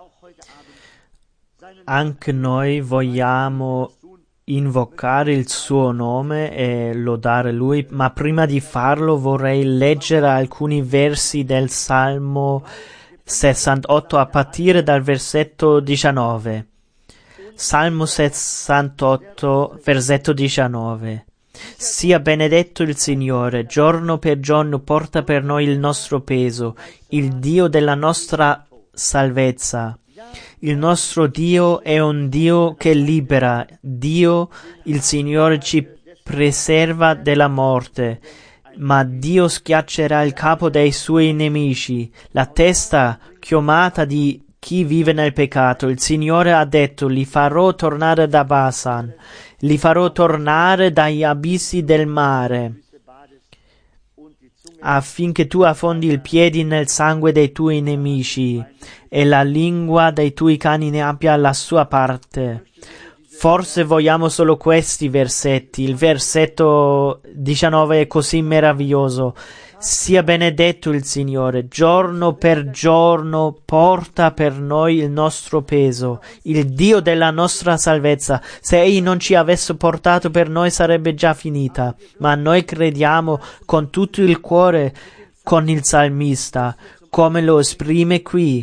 Anche noi vogliamo invocare il suo nome e lodare lui, ma prima di farlo vorrei leggere alcuni versi del Salmo 68 a partire dal versetto 19. Salmo 68, versetto 19. Sia benedetto il Signore, giorno per giorno porta per noi il nostro peso, il Dio della nostra salvezza. Il nostro Dio è un Dio che libera. Dio, il Signore, ci preserva dalla morte. Ma Dio schiaccerà il capo dei suoi nemici, la testa chiomata di chi vive nel peccato. Il Signore ha detto: li farò tornare da Basan, li farò tornare dagli abissi del mare, affinché tu affondi il piede nel sangue dei tuoi nemici e la lingua dei tuoi cani ne abbia la sua parte. Forse vogliamo solo questi versetti. Il versetto 19 è così meraviglioso. Sia benedetto il Signore, giorno per giorno porta per noi il nostro peso, il Dio della nostra salvezza. Se Egli non ci avesse portato, per noi sarebbe già finita, ma noi crediamo con tutto il cuore con il salmista, come lo esprime qui.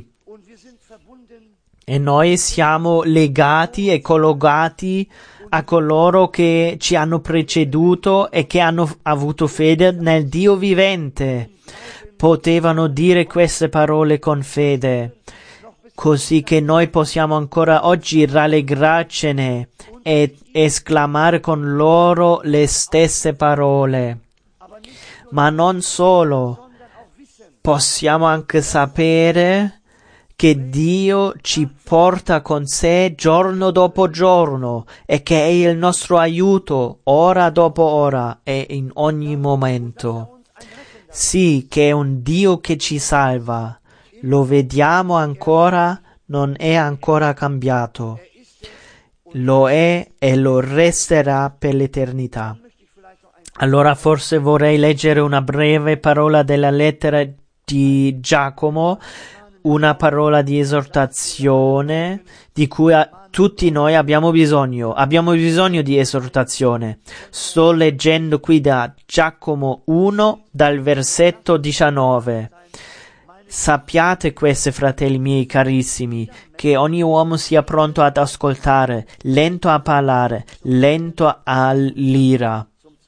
E noi siamo legati e collegati a coloro che ci hanno preceduto e che hanno avuto fede nel Dio vivente. Potevano dire queste parole con fede, così che noi possiamo ancora oggi rallegrarcene e esclamare con loro le stesse parole. Ma non solo, possiamo anche sapere che Dio ci porta con sé giorno dopo giorno e che è il nostro aiuto ora dopo ora e in ogni momento. Sì, che è un Dio che ci salva. Lo vediamo ancora, non è ancora cambiato. Lo è e lo resterà per l'eternità. Allora forse vorrei leggere una breve parola della lettera di Giacomo, una parola di esortazione di cui tutti noi abbiamo bisogno. Abbiamo bisogno di esortazione. Sto leggendo qui da Giacomo 1, dal versetto 19. Sappiate queste, fratelli miei carissimi, che ogni uomo sia pronto ad ascoltare, lento a parlare, lento all'ira.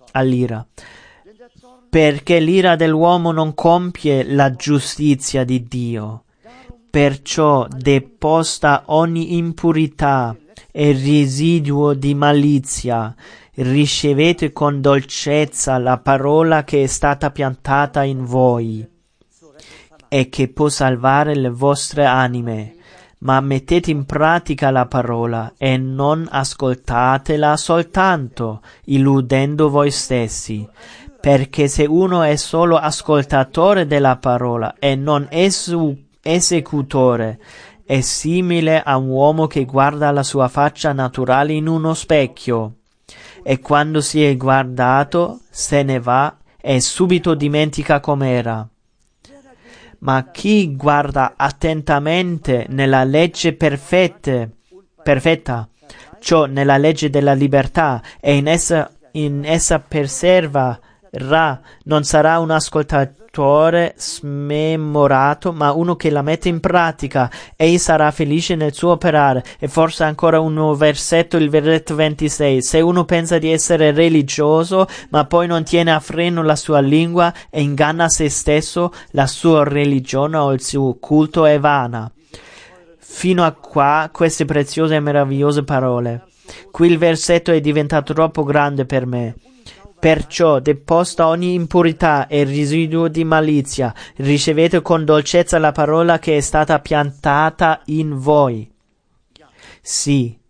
Perché l'ira dell'uomo non compie la giustizia di Dio. Perciò deposta ogni impurità e residuo di malizia, ricevete con dolcezza la parola che è stata piantata in voi e che può salvare le vostre anime. Ma mettete in pratica la parola e non ascoltatela soltanto, illudendo voi stessi. Perché se uno è solo ascoltatore della parola e non esecutore, è simile a un uomo che guarda la sua faccia naturale in uno specchio e quando si è guardato se ne va e subito dimentica com'era. Ma chi guarda attentamente nella legge perfetta, cioè nella legge della libertà, e in essa persevererà, non sarà un ascoltatore smemorato, ma uno che la mette in pratica. Egli sarà felice nel suo operare. E forse ancora un nuovo versetto, il versetto 26. Se uno pensa di essere religioso, ma poi non tiene a freno la sua lingua e inganna se stesso, la sua religione o il suo culto è vana. Fino a qua queste preziose e meravigliose parole. Qui il versetto è diventato troppo grande per me. Perciò, deposta ogni impurità e residuo di malizia, ricevete con dolcezza la parola che è stata piantata in voi. Sì,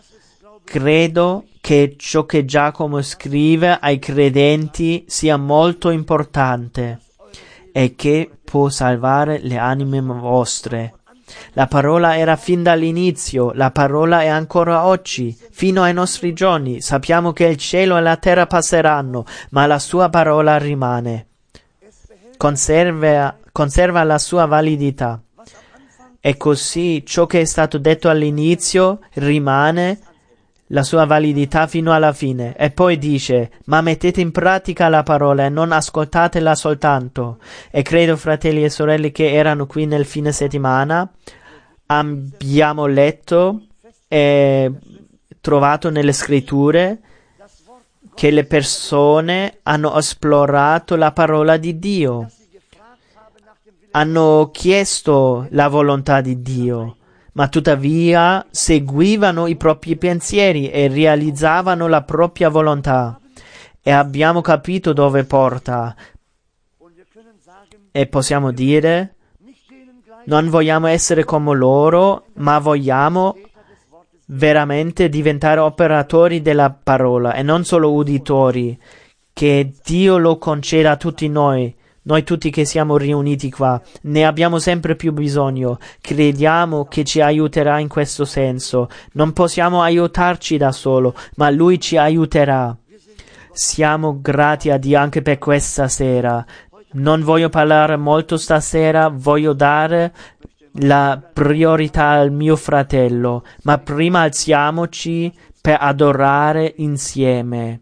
credo che ciò che Giacomo scrive ai credenti sia molto importante e che può salvare le anime vostre. La parola era fin dall'inizio, la parola è ancora oggi, fino ai nostri giorni. Sappiamo che il cielo e la terra passeranno, ma la sua parola rimane. Conserva la sua validità. E così ciò che è stato detto all'inizio rimane la sua validità fino alla fine. E poi dice: ma mettete in pratica la parola e non ascoltatela soltanto. E credo, fratelli e sorelle che erano qui nel fine settimana, abbiamo letto e trovato nelle scritture che le persone hanno esplorato la parola di Dio, hanno chiesto la volontà di Dio, ma tuttavia seguivano i propri pensieri e realizzavano la propria volontà. E abbiamo capito dove porta. E possiamo dire: non vogliamo essere come loro, ma vogliamo veramente diventare operatori della parola e non solo uditori. Che Dio lo conceda a tutti noi tutti che siamo riuniti qua. Ne abbiamo sempre più bisogno. Crediamo che ci aiuterà in questo senso. Non possiamo aiutarci da solo, ma Lui ci aiuterà. Siamo grati a Dio anche per questa sera. Non voglio parlare molto stasera, voglio dare la priorità al mio fratello, ma prima alziamoci per adorare insieme.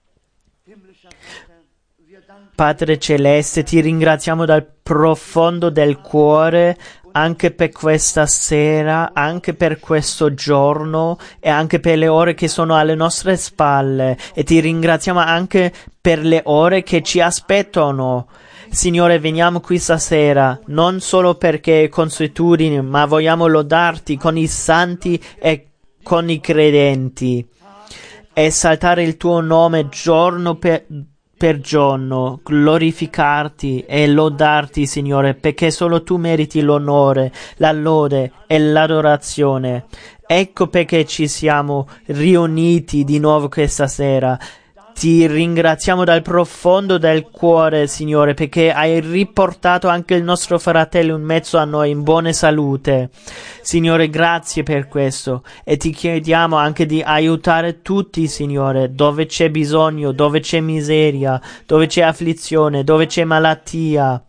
Padre Celeste, ti ringraziamo dal profondo del cuore anche per questa sera, anche per questo giorno e anche per le ore che sono alle nostre spalle, e ti ringraziamo anche per le ore che ci aspettano. Signore, veniamo qui stasera non solo perché è consuetudine, ma vogliamo lodarti con i santi e con i credenti, esaltare il tuo nome giorno per giorno, glorificarti e lodarti, Signore, perché solo tu meriti l'onore, la lode e l'adorazione. Ecco perché ci siamo riuniti di nuovo questa sera. Ti ringraziamo dal profondo del cuore, Signore, perché hai riportato anche il nostro fratello in mezzo a noi in buona salute. Signore, grazie per questo, e ti chiediamo anche di aiutare tutti, Signore, dove c'è bisogno, dove c'è miseria, dove c'è afflizione, dove c'è malattia.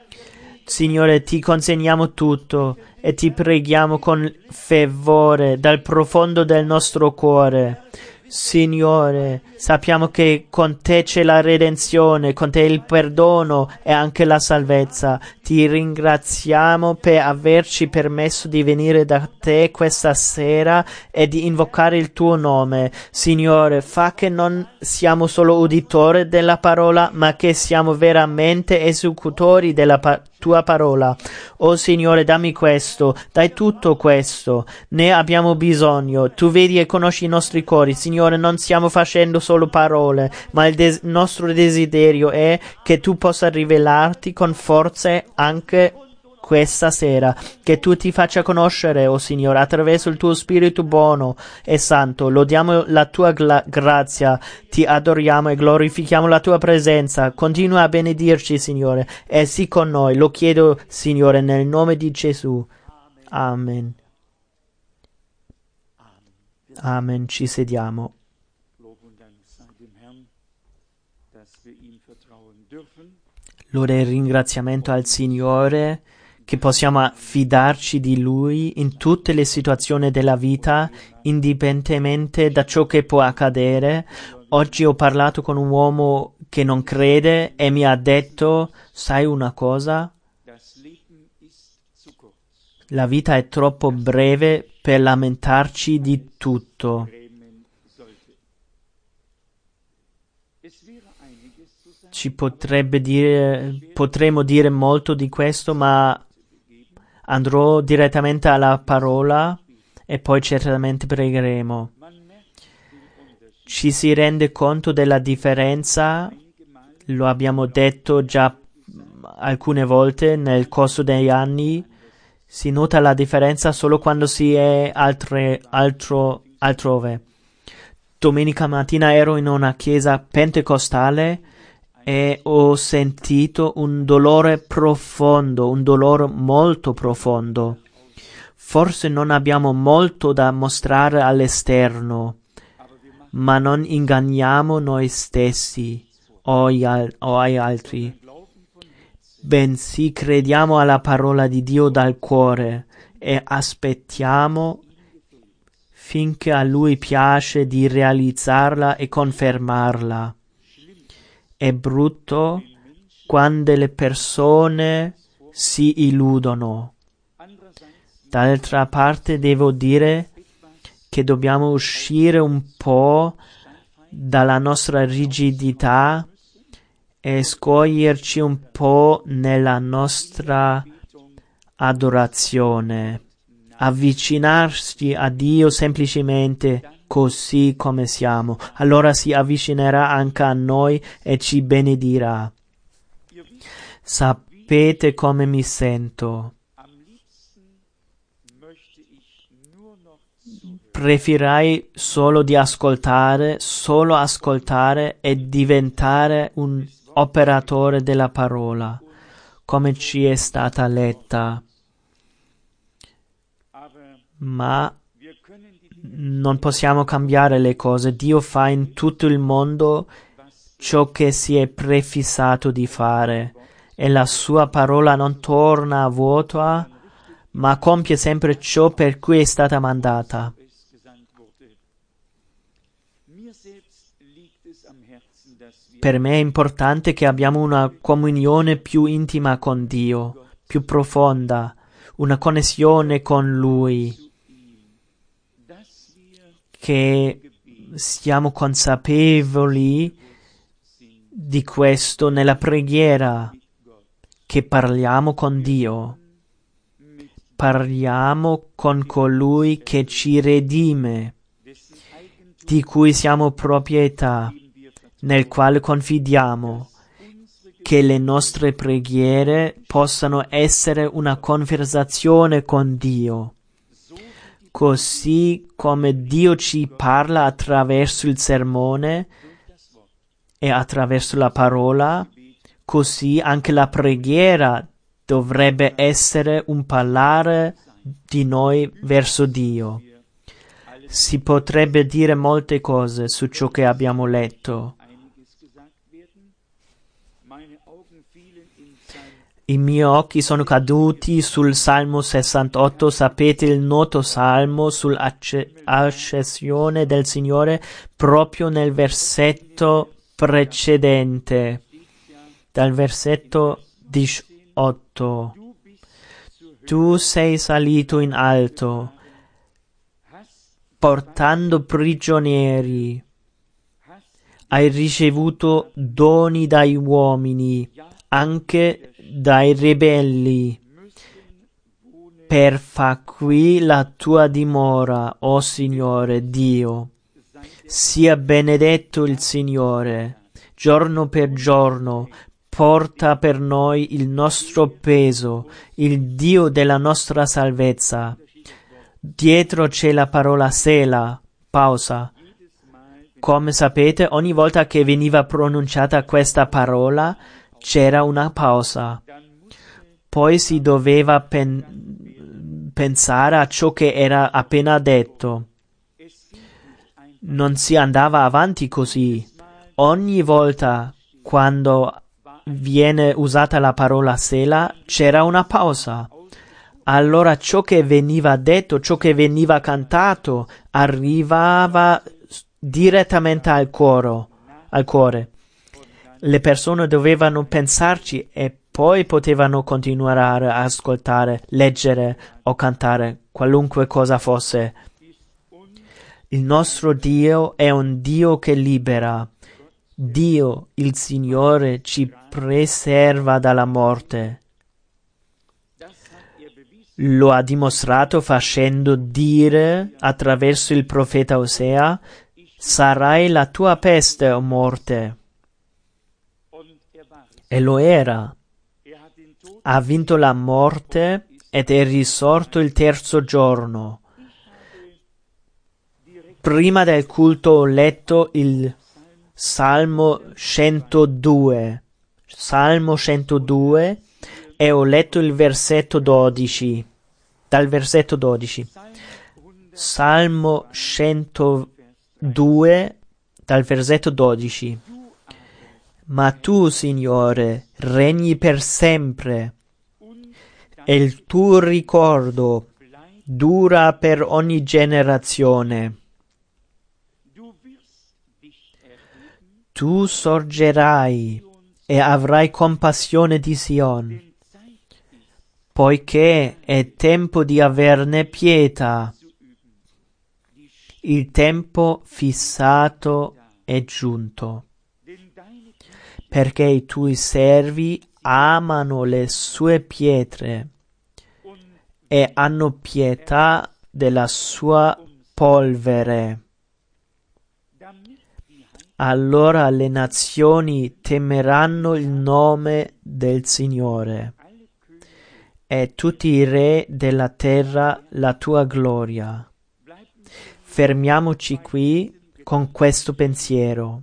Signore, ti consegniamo tutto e ti preghiamo con fervore dal profondo del nostro cuore. Signore, sappiamo che con te c'è la redenzione, con te il perdono e anche la salvezza. Ti ringraziamo per averci permesso di venire da te questa sera e di invocare il tuo nome. Signore, fa che non siamo solo uditori della parola, ma che siamo veramente esecutori della tua parola. Oh Signore, dammi questo, dai tutto questo, ne abbiamo bisogno. Tu vedi e conosci i nostri cuori. Signore, non stiamo facendo solo parole, ma il nostro desiderio è che tu possa rivelarti con forza anche questa sera, che tu ti faccia conoscere, oh Signore, attraverso il tuo Spirito buono e santo. Lodiamo la tua grazia, ti adoriamo e glorifichiamo la tua presenza. Continua a benedirci, Signore, e sii con noi. Lo chiedo, Signore, nel nome di Gesù. Amen. Amen. Ci sediamo. Lode e ringraziamento al Signore che possiamo affidarci di Lui in tutte le situazioni della vita, indipendentemente da ciò che può accadere. Oggi ho parlato con un uomo che non crede e mi ha detto: sai una cosa? La vita è troppo breve per lamentarci di tutto. Potremmo dire molto di questo, ma andrò direttamente alla parola e poi certamente pregheremo. Ci si rende conto della differenza, lo abbiamo detto già alcune volte nel corso degli anni, si nota la differenza solo quando si è altrove. Domenica mattina ero in una chiesa pentecostale e ho sentito un dolore profondo, un dolore molto profondo. Forse non abbiamo molto da mostrare all'esterno, ma non inganniamo noi stessi o agli altri, bensì crediamo alla parola di Dio dal cuore e aspettiamo finché a Lui piace di realizzarla e confermarla. È brutto quando le persone si illudono. D'altra parte devo dire che dobbiamo uscire un po' dalla nostra rigidità e scoglierci un po' nella nostra adorazione, avvicinarci a Dio semplicemente così come siamo. Allora si avvicinerà anche a noi e ci benedirà. Sapete come mi sento? Preferirei solo ascoltare e diventare un operatore della parola, come ci è stata letta. Ma non possiamo cambiare le cose. Dio fa in tutto il mondo ciò che si è prefissato di fare e la sua parola non torna vuota, ma compie sempre ciò per cui è stata mandata. Per me è importante che abbiamo una comunione più intima con Dio, più profonda, una connessione con Lui, che siamo consapevoli di questo nella preghiera, che parliamo con Dio, parliamo con colui che ci redime, di cui siamo proprietà, nel quale confidiamo, che le nostre preghiere possano essere una conversazione con Dio. Così come Dio ci parla attraverso il sermone e attraverso la parola, così anche la preghiera dovrebbe essere un parlare di noi verso Dio. Si potrebbe dire molte cose su ciò che abbiamo letto. I miei occhi sono caduti sul Salmo 68, sapete, il noto Salmo sull'accessione del Signore, proprio nel versetto precedente, dal versetto 18. Tu sei salito in alto, portando prigionieri, hai ricevuto doni dagli uomini, anche dai ribelli, per far qui la tua dimora, o Signore Dio. Sia benedetto il Signore, giorno per giorno, porta per noi il nostro peso, il Dio della nostra salvezza. Dietro c'è la parola Sela, pausa. Come sapete, ogni volta che veniva pronunciata questa parola, c'era una pausa. Poi si doveva pensare a ciò che era appena detto. Non si andava avanti così. Ogni volta quando viene usata la parola Sela, c'era una pausa. Allora ciò che veniva detto, ciò che veniva cantato, arrivava direttamente al cuore. Le persone dovevano pensarci e poi potevano continuare a ascoltare, leggere o cantare, qualunque cosa fosse. Il nostro Dio è un Dio che libera. Dio, il Signore, ci preserva dalla morte. Lo ha dimostrato facendo dire attraverso il profeta Osea: sarai la tua peste, o morte. E lo era. Ha vinto la morte ed è risorto il terzo giorno. Prima del culto ho letto il Salmo 102. Salmo 102 e ho letto il versetto 12. Dal versetto 12. Salmo 102 dal versetto 12. Ma tu, Signore, regni per sempre, e il tuo ricordo dura per ogni generazione. Tu sorgerai e avrai compassione di Sion, poiché è tempo di averne pietà. Il tempo fissato è giunto, perché i tuoi servi amano le sue pietre e hanno pietà della sua polvere. Allora le nazioni temeranno il nome del Signore e tutti i re della terra la tua gloria. Fermiamoci qui con questo pensiero,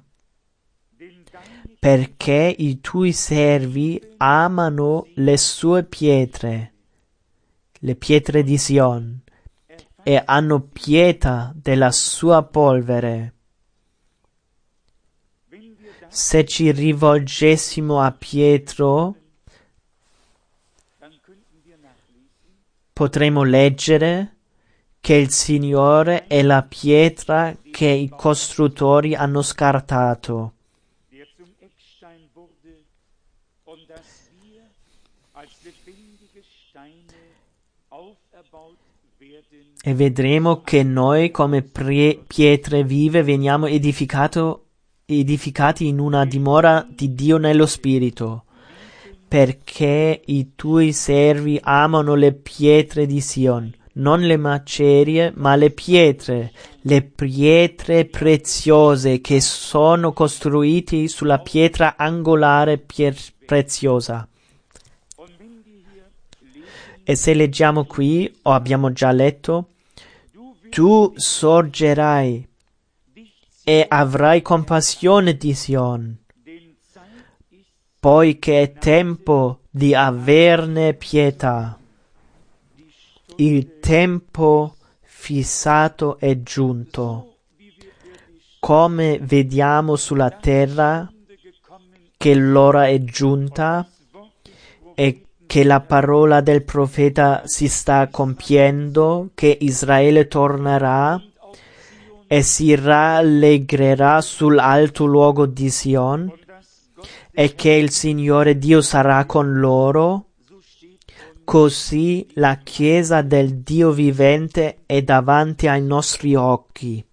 perché i tuoi servi amano le sue pietre, le pietre di Sion, e hanno pietà della sua polvere. Se ci rivolgessimo a Pietro, potremo leggere che il Signore è la pietra che i costruttori hanno scartato. E vedremo che noi come pietre vive veniamo edificati in una dimora di Dio nello Spirito, perché i tuoi servi amano le pietre di Sion, non le macerie, ma le pietre preziose che sono costruiti sulla pietra angolare preziosa. E se leggiamo qui, o abbiamo già letto, tu sorgerai e avrai compassione di Sion, poiché è tempo di averne pietà. Il tempo fissato è giunto. Come vediamo sulla terra che l'ora è giunta e che la parola del profeta si sta compiendo, che Israele tornerà e si rallegrerà sull'alto luogo di Sion, e che il Signore Dio sarà con loro, così la Chiesa del Dio vivente è davanti ai nostri occhi.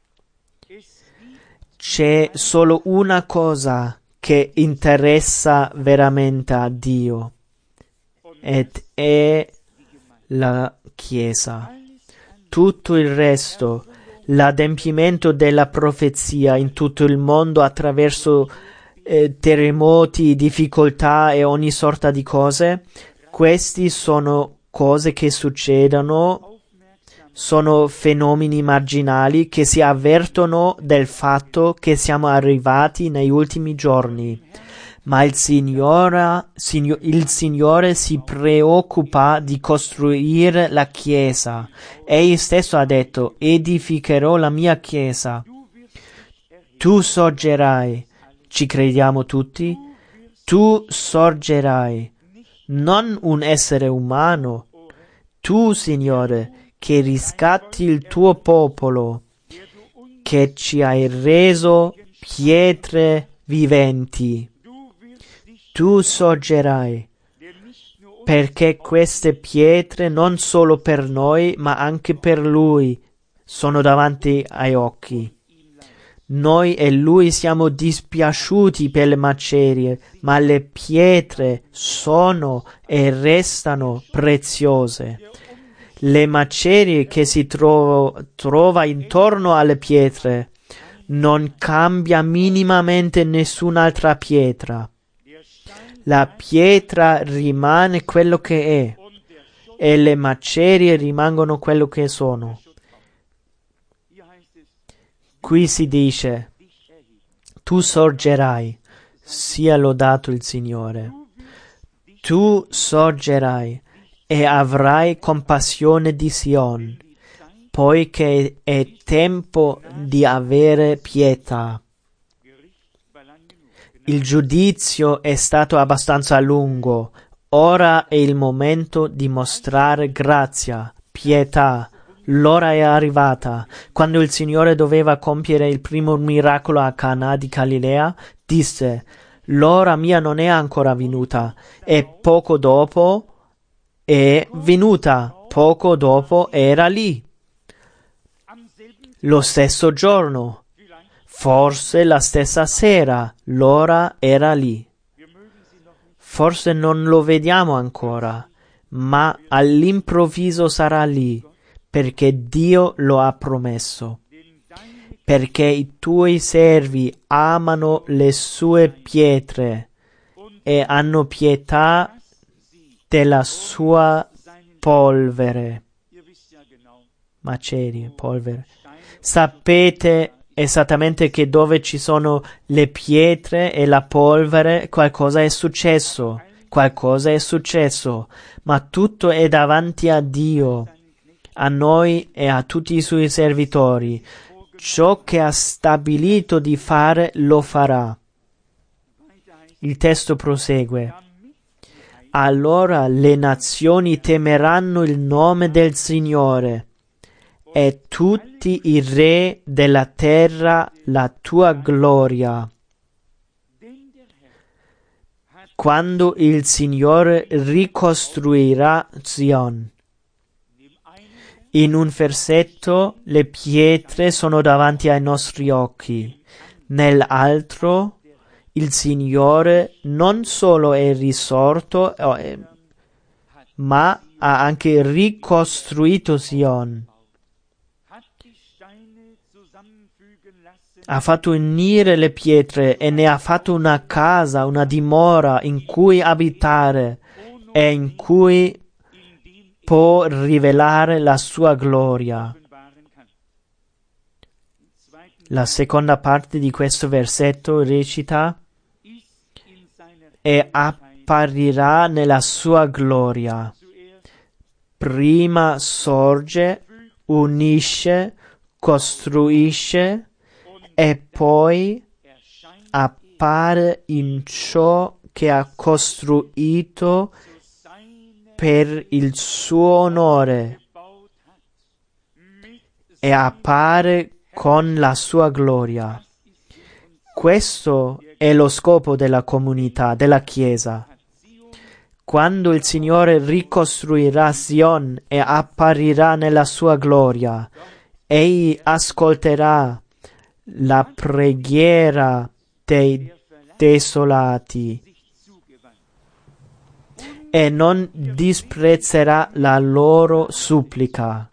C'è solo una cosa che interessa veramente a Dio, ed è la Chiesa. Tutto il resto, l'adempimento della profezia in tutto il mondo attraverso terremoti, difficoltà e ogni sorta di cose, questi sono cose che succedono, sono fenomeni marginali che si avvertono del fatto che siamo arrivati negli ultimi giorni. Ma il Signore si preoccupa di costruire la Chiesa. Egli stesso ha detto: edificherò la mia Chiesa. Tu sorgerai. Ci crediamo tutti? Tu sorgerai. Non un essere umano. Tu, Signore, che riscatti il tuo popolo, che ci hai reso pietre viventi. Tu sorgerai, perché queste pietre non solo per noi, ma anche per Lui, sono davanti ai occhi. Noi e Lui siamo dispiaciuti per le macerie, ma le pietre sono e restano preziose. Le macerie che si trova intorno alle pietre non cambia minimamente nessun'altra pietra. La pietra rimane quello che è e le macerie rimangono quello che sono. Qui si dice: tu sorgerai, sia lodato il Signore. Tu sorgerai e avrai compassione di Sion, poiché è tempo di avere pietà. Il giudizio è stato abbastanza lungo, ora è il momento di mostrare grazia, pietà. L'ora è arrivata. Quando il Signore doveva compiere il primo miracolo a Cana di Galilea, disse: l'ora mia non è ancora venuta. E poco dopo è venuta. Poco dopo era lì. Lo stesso giorno, forse la stessa sera, l'ora era lì. Forse non lo vediamo ancora, ma all'improvviso sarà lì, perché Dio lo ha promesso. Perché i tuoi servi amano le sue pietre e hanno pietà della sua polvere. Macerie, polvere. Sapete esattamente che dove ci sono le pietre e la polvere qualcosa è successo. Qualcosa è successo, ma tutto è davanti a Dio, a noi e a tutti i suoi servitori. Ciò che ha stabilito di fare lo farà. Il testo prosegue. Allora le nazioni temeranno il nome del Signore e tutti i re della terra la tua gloria. Quando il Signore ricostruirà Zion. In un versetto le pietre sono davanti ai nostri occhi, nell'altro il Signore non solo è risorto, ma ha anche ricostruito Zion. Ha fatto unire le pietre e ne ha fatto una casa, una dimora in cui abitare e in cui può rivelare la sua gloria. La seconda parte di questo versetto recita: e apparirà nella sua gloria. Prima sorge, unisce, costruisce e poi appare in ciò che ha costruito per il suo onore e appare con la sua gloria. Questo è lo scopo della comunità, della Chiesa. Quando il Signore ricostruirà Zion e apparirà nella sua gloria, Egli ascolterà la preghiera dei desolati e non disprezzerà la loro supplica.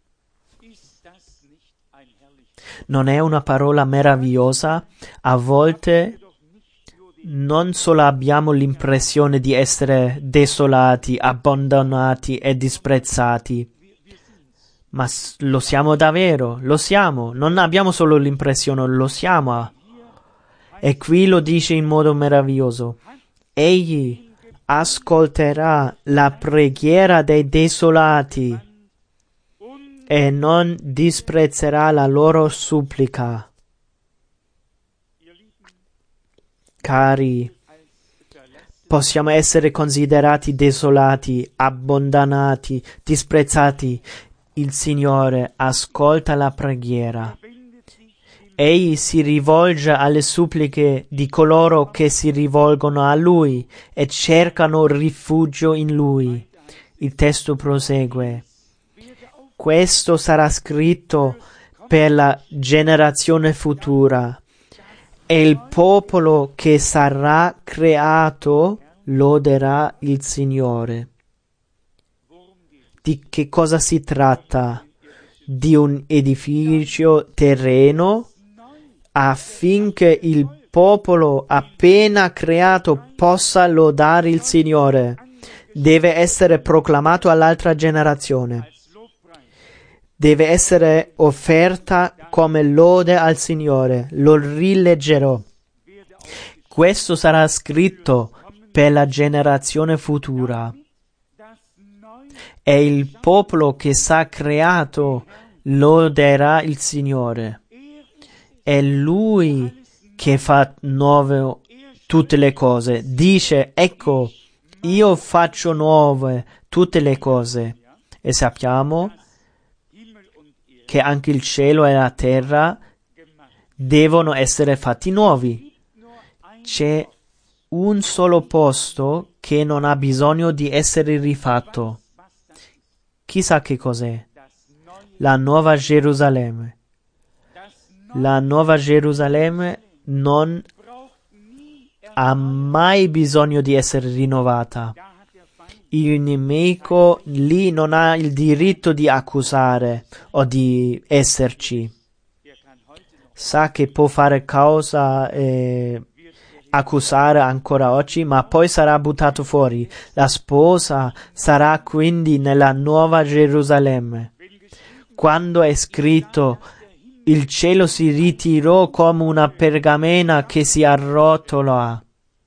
Non è una parola meravigliosa? A volte non solo abbiamo l'impressione di essere desolati, abbandonati e disprezzati, ma lo siamo davvero, lo siamo. Non abbiamo solo l'impressione, lo siamo. E qui lo dice in modo meraviglioso. Egli ascolterà la preghiera dei desolati e non disprezzerà la loro supplica. Cari, possiamo essere considerati desolati, abbandonati, disprezzati. Il Signore ascolta la preghiera. Egli si rivolge alle suppliche di coloro che si rivolgono a Lui e cercano rifugio in Lui. Il testo prosegue. Questo sarà scritto per la generazione futura e il popolo che sarà creato loderà il Signore. Di che cosa si tratta? Di un edificio terreno affinché il popolo appena creato possa lodare il Signore. Deve essere proclamato all'altra generazione. Deve essere offerta come lode al Signore. Lo rileggerò. Questo sarà scritto per la generazione futura. E il popolo che s'ha creato loderà il Signore. È Lui che fa nuove tutte le cose. Dice, ecco, io faccio nuove tutte le cose. e sappiamo che anche il cielo e la terra devono essere fatti nuovi. C'è un solo posto che non ha bisogno di essere rifatto. Chissà che cos'è. La Nuova Gerusalemme. La Nuova Gerusalemme non ha mai bisogno di essere rinnovata. Il nemico lì non ha il diritto di accusare o di esserci. Sa che può fare causa e accusare ancora oggi, ma poi sarà buttato fuori. La sposa sarà quindi nella Nuova Gerusalemme. Quando è scritto il cielo si ritirò come una pergamena che si arrotola,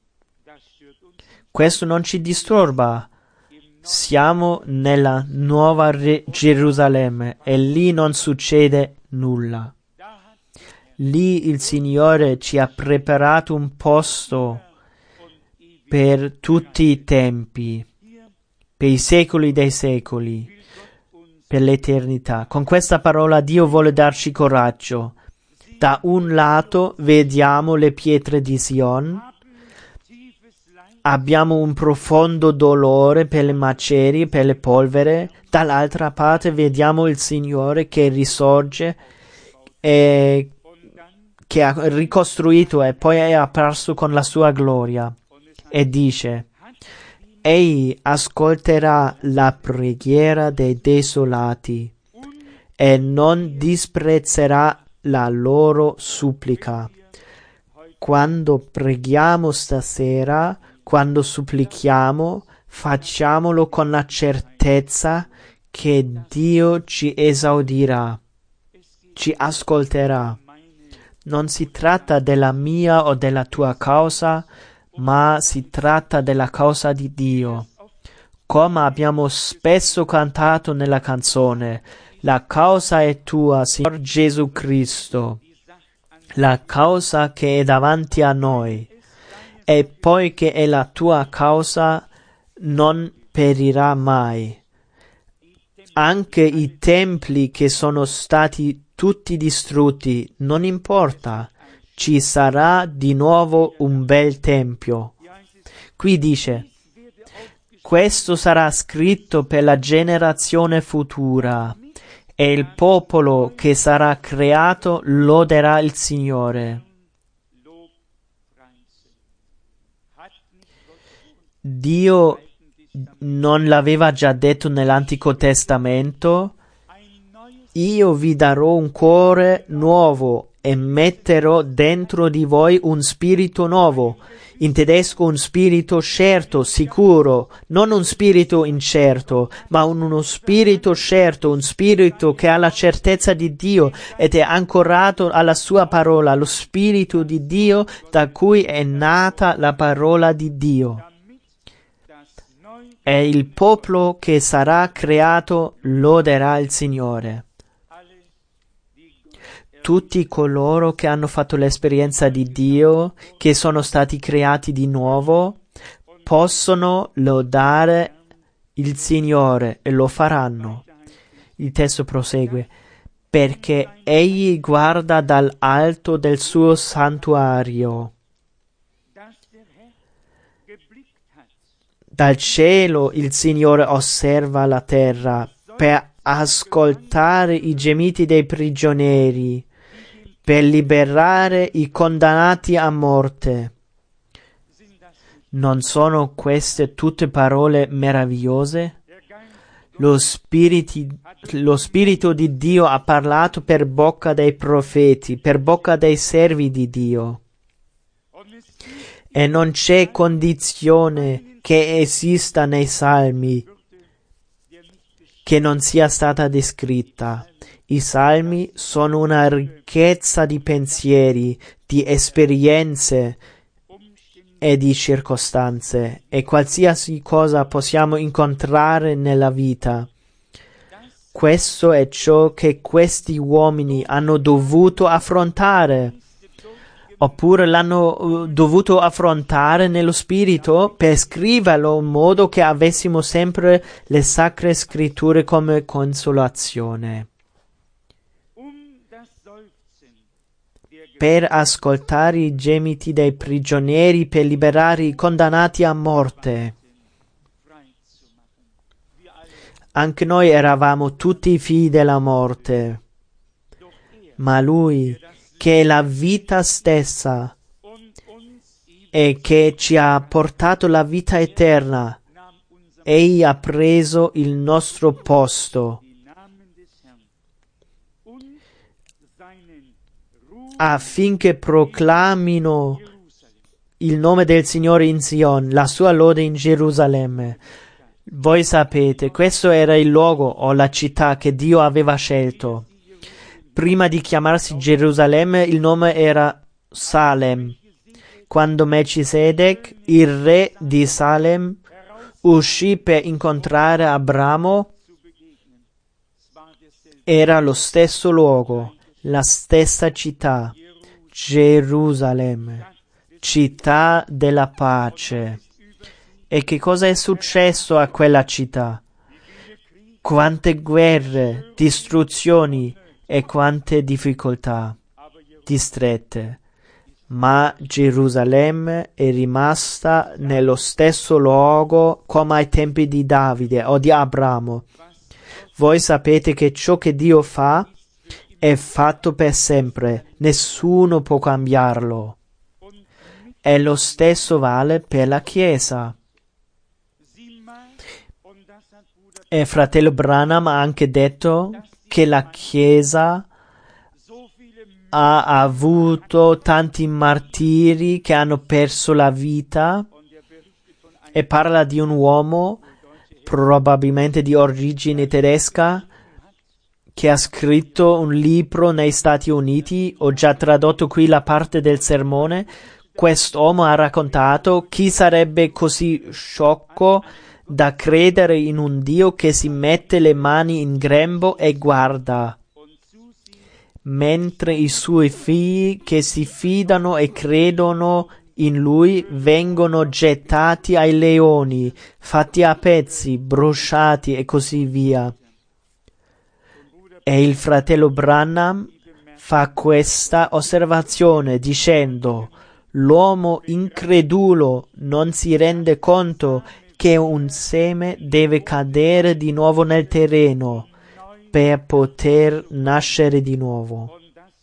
questo non ci disturba. Siamo nella Nuova Gerusalemme e lì non succede nulla. Lì il Signore ci ha preparato un posto per tutti i tempi, per i secoli dei secoli, per l'eternità. Con questa parola Dio vuole darci coraggio. Da un lato vediamo le pietre di Sion, abbiamo un profondo dolore per le macerie, per le polvere, dall'altra parte vediamo il Signore che risorge e che ha ricostruito e poi è apparso con la sua gloria e dice: Egli ascolterà la preghiera dei desolati e non disprezzerà la loro supplica. Quando preghiamo stasera, quando supplichiamo, facciamolo con la certezza che Dio ci esaudirà, ci ascolterà. Non si tratta della mia o della tua causa, ma si tratta della causa di Dio. Come abbiamo spesso cantato nella canzone, la causa è tua, Signor Gesù Cristo, la causa che è davanti a noi. E poiché è la tua causa, non perirà mai. Anche i templi che sono stati tutti distrutti, non importa, ci sarà di nuovo un bel tempio. Qui dice: questo sarà scritto per la generazione futura, e il popolo che sarà creato loderà il Signore. Dio non l'aveva già detto nell'Antico Testamento? Io vi darò un cuore nuovo e metterò dentro di voi un spirito nuovo. In tedesco un spirito certo, sicuro, non un spirito incerto, ma uno spirito certo, un spirito che ha la certezza di Dio ed è ancorato alla sua parola, lo spirito di Dio da cui è nata la parola di Dio. E il popolo che sarà creato loderà il Signore. Tutti coloro che hanno fatto l'esperienza di Dio, che sono stati creati di nuovo, possono lodare il Signore e lo faranno. Il testo prosegue: perché Egli guarda dall'alto del suo santuario. Dal cielo il Signore osserva la terra per ascoltare i gemiti dei prigionieri, per liberare i condannati a morte. Non sono queste tutte parole meravigliose? Lo Spirito di Dio ha parlato per bocca dei profeti, per bocca dei servi di Dio. E non c'è condizione che esista nei Salmi che non sia stata descritta. I Salmi sono una ricchezza di pensieri, di esperienze e di circostanze, e qualsiasi cosa possiamo incontrare nella vita. Questo è ciò che questi uomini hanno dovuto affrontare. oppure l'hanno dovuto affrontare nello spirito per scriverlo in modo che avessimo sempre le sacre scritture come consolazione. Per ascoltare i gemiti dei prigionieri, per liberare i condannati a morte. Anche noi eravamo tutti figli della morte, ma Lui, che è la vita stessa e che ci ha portato la vita eterna, Egli ha preso il nostro posto affinché proclamino il nome del Signore in Sion, la sua lode in Gerusalemme. Voi sapete, questo era il luogo o la città che Dio aveva scelto. Prima di chiamarsi Gerusalemme, il nome era Salem. Quando Melchisedec, il re di Salem, uscì per incontrare Abramo, era lo stesso luogo, la stessa città, Gerusalemme, città della pace. E che cosa è successo a quella città? Quante guerre, distruzioni e quante difficoltà, distrette. Ma Gerusalemme è rimasta nello stesso luogo come ai tempi di Davide o di Abramo. Voi sapete che ciò che Dio fa è fatto per sempre, nessuno può cambiarlo. E lo stesso vale per la Chiesa. E fratello Branham ha anche detto che la Chiesa ha avuto tanti martiri che hanno perso la vita, e parla di un uomo, probabilmente di origine tedesca, che ha scritto un libro negli Stati Uniti. Ho già tradotto qui la parte del sermone. Quest'uomo ha raccontato: chi sarebbe così sciocco da credere in un Dio che si mette le mani in grembo e guarda, mentre i suoi figli che si fidano e credono in Lui vengono gettati ai leoni, fatti a pezzi, bruciati e così via. E il fratello Branham fa questa osservazione dicendo: l'uomo incredulo non si rende conto che un seme deve cadere di nuovo nel terreno per poter nascere di nuovo,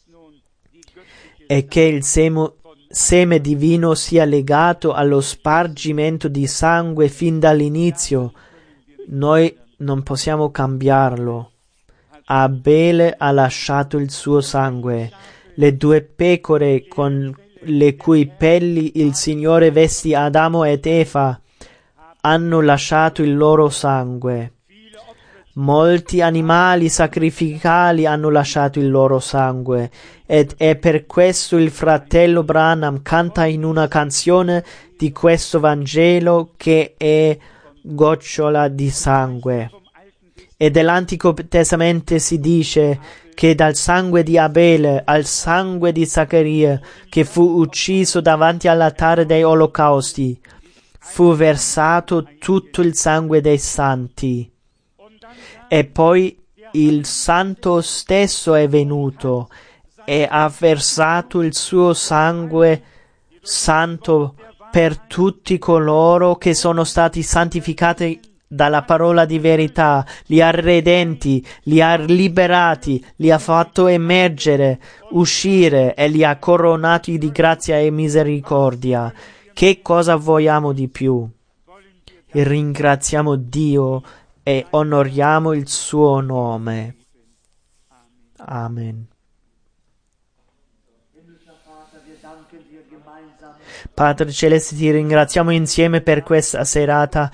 e che il seme divino sia legato allo spargimento di sangue fin dall'inizio. Noi non possiamo cambiarlo. Abele ha lasciato il suo sangue. Le due pecore con le cui pelli il Signore vestì Adamo ed Eva hanno lasciato il loro sangue. Molti animali sacrificali hanno lasciato il loro sangue, ed è per questo il fratello Branham canta in una canzone di questo Vangelo che è gocciola di sangue. E dell'Antico Testamento si dice che dal sangue di Abele al sangue di Zaccaria, che fu ucciso davanti all'altare dei olocausti, fu versato tutto il sangue dei santi. E poi il Santo stesso è venuto e ha versato il suo sangue santo per tutti coloro che sono stati santificati dalla parola di verità, li ha redenti, li ha liberati, li ha fatto emergere, uscire e li ha coronati di grazia e misericordia. Che cosa vogliamo di più? Ringraziamo Dio e onoriamo il suo nome. Amen. Padre Celeste, ti ringraziamo insieme per questa serata.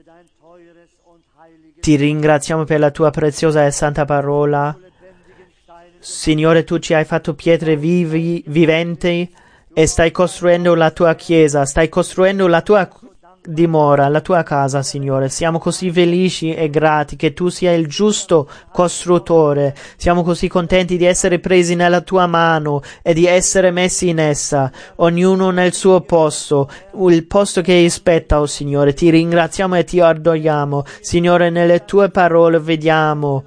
Ti ringraziamo per la tua preziosa e santa parola. Signore, tu ci hai fatto pietre viventi e stai costruendo la tua chiesa, stai costruendo la tua dimora, la tua casa, Signore. Siamo così felici e grati che tu sia il giusto costruttore. Siamo così contenti di essere presi nella tua mano e di essere messi in essa, ognuno nel suo posto, il posto che spetta, oh Signore. Ti ringraziamo e ti adoriamo. Signore, nelle tue parole vediamo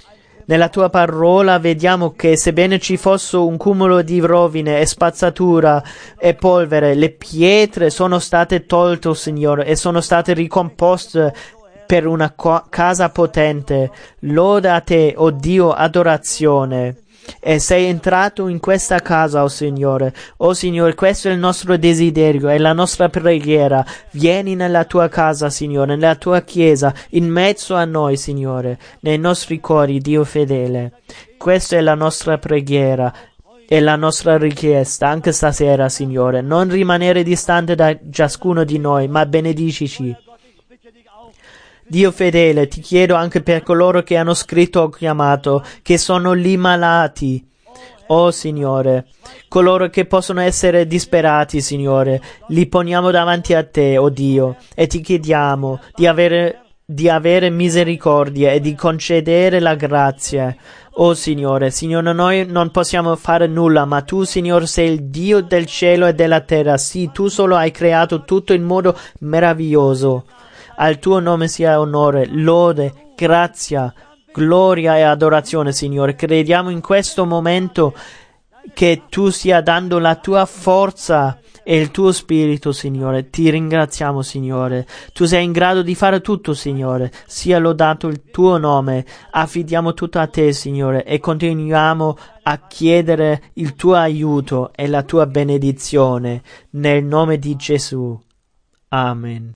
che sebbene ci fosse un cumulo di rovine e spazzatura e polvere, le pietre sono state tolte, Signore, e sono state ricomposte per una casa potente. Loda a te, oh Dio, adorazione. E sei entrato in questa casa, oh Signore. Oh Signore, questo è il nostro desiderio, è la nostra preghiera. Vieni nella tua casa, Signore, nella tua chiesa, in mezzo a noi, Signore, nei nostri cuori, Dio fedele. Questa è la nostra preghiera e la nostra richiesta anche stasera, Signore. Non rimanere distante da ciascuno di noi, ma benedicici. Dio fedele, ti chiedo anche per coloro che hanno scritto o chiamato, che sono lì malati. Oh Signore, coloro che possono essere disperati, Signore, li poniamo davanti a te, oh Dio, e ti chiediamo di avere misericordia e di concedere la grazia. Oh Signore, noi non possiamo fare nulla, ma tu, Signore, sei il Dio del cielo e della terra. Sì, tu solo hai creato tutto in modo meraviglioso. Al tuo nome sia onore, lode, grazia, gloria e adorazione, Signore. Crediamo in questo momento che tu stia dando la tua forza e il tuo spirito, Signore. Ti ringraziamo, Signore. Tu sei in grado di fare tutto, Signore. Sia lodato il tuo nome. Affidiamo tutto a te, Signore, e continuiamo a chiedere il tuo aiuto e la tua benedizione. Nel nome di Gesù. Amen.